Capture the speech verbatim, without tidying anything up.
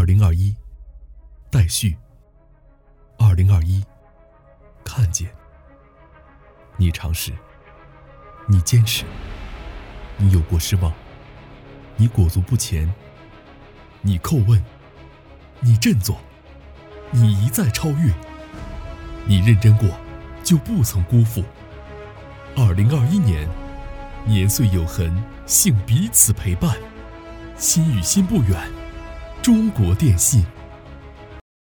二零二一，待续。二零二一，看见。你尝试，你坚持，你有过失望，你裹足不前，你叩问，你振作，你一再超越，你认真过，就不曾辜负。二零二一年，年岁有痕，幸彼此陪伴，心与心不远。中国电信。